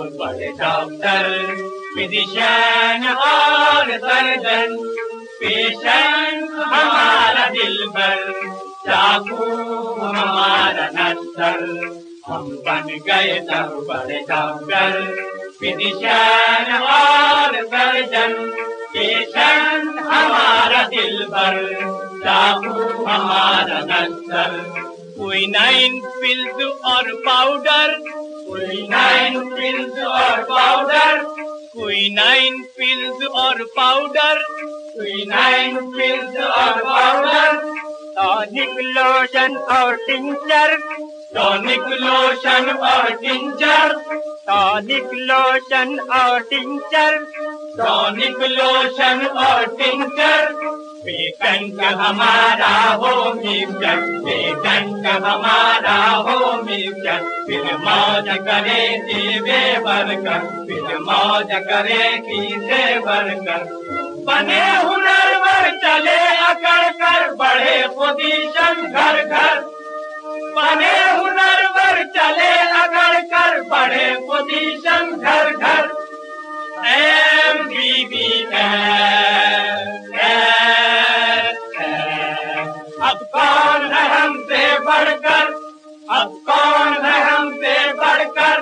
सब बड़े doctor, physician और सर्जन। पेशेंट हमारा दिलबर, चाकू हमारा नस्तर। हम बन गए सब बड़े डॉक्टर, फिजिशियन और सर्जन। पेशेंट हमारा दिलबर, चाकू हमारा नस्तर। क्विनाइन पिल्स और पाउडर, क्विनाइन पिल्स और पाउडर। क्विनाइन पिल्स और पाउडर, क्विनाइन पिल्स और पाउडर। टॉनिक लोशन और टिंचर, टॉनिक लोशन और टिंचर। टॉनिक लोशन और टिंचर, टॉनिक लोशन और टिंचर। पेटेंट हमारा हो मिक्सचर, पेटेंट हमारा हो मिक्सचर। फिर मौज करे जीवे भरकर, फिर मौज करे कीसे भरकर। बने हुनरवर चले अकड़ कर, बढ़े पोजीशन घर घर। बने हुनरवर चले अकड़ कर, बढ़े पोजीशन घर घर। अब कौन है हमसे बढ़कर, अब कौन है हमसे बढ़कर।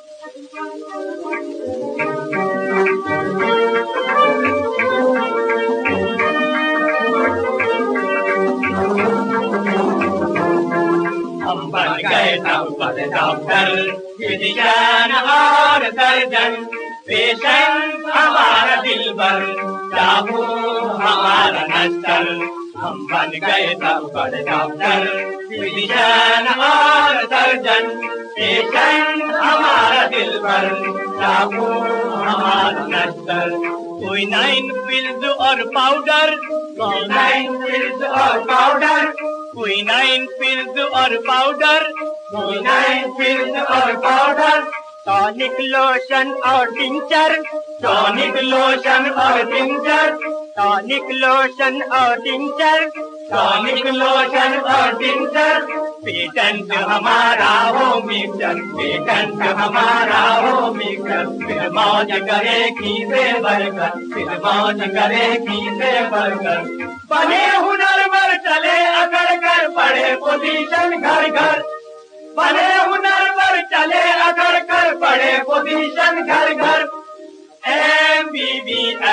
हम बन गए सब बड़े डॉक्टर, फिजिशियन और सर्जन। पेशेंट हमारा दिलबर, चाकू हमारा नस्तर। हम बन गए सब बड़े डॉक्टर, फिजिशियन और सर्जन। पेशेंट हमारा दिलबर, चाकू हमारा नस्तर। क्विनाइन पिल्स और पाउडर, क्विनाइन पिल्स और पाउडर। क्विनाइन पिल्स और पाउडर, क्विनाइन पिल्स और पाउडर। टॉनिक लोशन और टिंचर, टॉनिक लोशन और टिंचर। टॉनिक लोशन और टिंचर, टॉनिक लोशन और टिंचर। पेटेंट हमारा हो मिक्सचर, पेटेंट हमारा हो मिक्सचर। फिर मौज करे कीसे भरकर, फिर मौज करे कीसे भरकर। बने हुनरवर चले अकड़ कर, बढ़े पोजीशन घर घर। बने हुनरवर चले अकड़ कर, बढ़े पोजीशन घर घर। MBBS,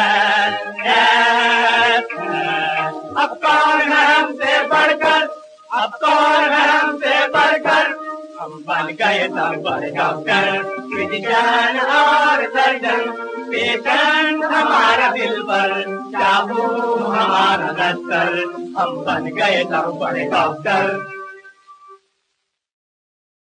अब कौन है हमसे बढ़कर, अब कौन है हमसे बढ़कर। हम बन गए सब बड़े डॉक्टर, फिजिशियन और सर्जन। पेशेंट हमारा दिलबर, चाकू हमारा नस्तर। हम बन गए सब बड़े डॉक्टर,